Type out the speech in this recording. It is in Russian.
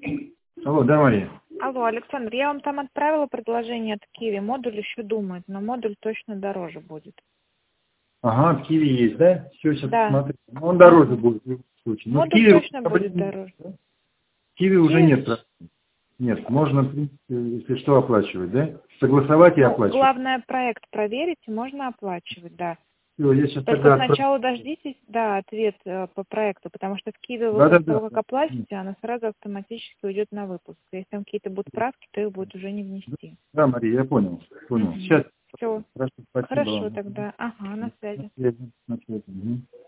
Алло, да, Мария? Алло, Александр, я вам там отправила предложение от Киви. Модуль еще думает, но модуль точно дороже будет. Ага, в Киви есть, да? Все, сейчас Да. посмотрю. Ну, он дороже будет в любом случае. Но в Модуль Киви, точно будет дороже. в Киви уже Киви, нет. Нет, можно, в принципе, если что, оплачивать, да? Согласовать и ну, оплачивать. главное, проект проверить, и можно оплачивать, да. Все, я сейчас Только тогда сначала дождитесь, да, ответ по проекту, потому что в Киви вы после Да-да-да. того, как оплатите, она сразу автоматически уйдет на выпуск. Если там какие-то будут правки, то их будет уже не внести. Да, Мария, я понял. Понял. Сейчас. Все. Хорошо, спасибо Хорошо вам. тогда. Ага, на связи. На связи.